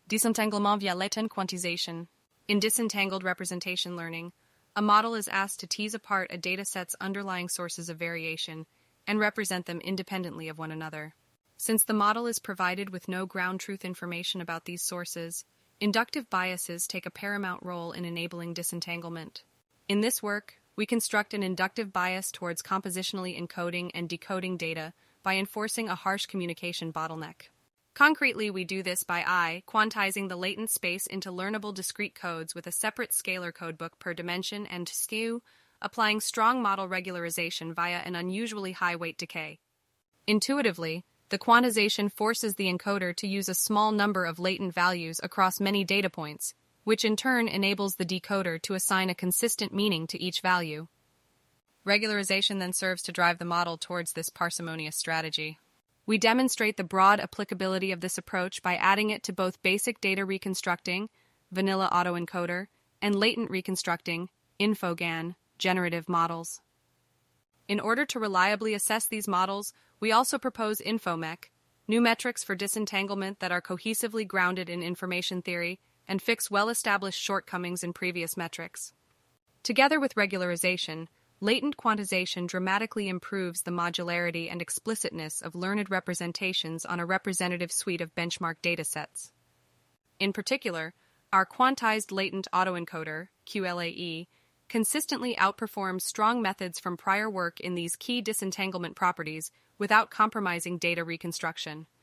Disentanglement via latent quantization. In disentangled representation learning, a model is asked to tease apart a dataset's underlying sources of variation and represent them independently of one another. Since the model is provided with no ground truth information about these sources, inductive biases take a paramount role in enabling disentanglement. In this work, we construct an inductive bias towards compositionally encoding and decoding data by enforcing a harsh communication bottleneck. Concretely, we do this by quantizing the latent space into learnable discrete codes with a separate scalar codebook per dimension and skew, applying strong model regularization via an unusually high weight decay. Intuitively, the quantization forces the encoder to use a small number of latent values across many data points, which in turn enables the decoder to assign a consistent meaning to each value. Regularization then serves to drive the model towards this parsimonious strategy. We demonstrate the broad applicability of this approach by adding it to both basic data reconstructing, vanilla autoencoder, and latent reconstructing, InfoGAN, generative models. In order to reliably assess these models, we also propose InfoMech, new metrics for disentanglement that are cohesively grounded in information theory and fix well-established shortcomings in previous metrics. Together with regularization, latent quantization dramatically improves the modularity and explicitness of learned representations on a representative suite of benchmark datasets. In particular, our quantized latent autoencoder, QLAE, consistently outperforms strong methods from prior work in these key disentanglement properties without compromising data reconstruction.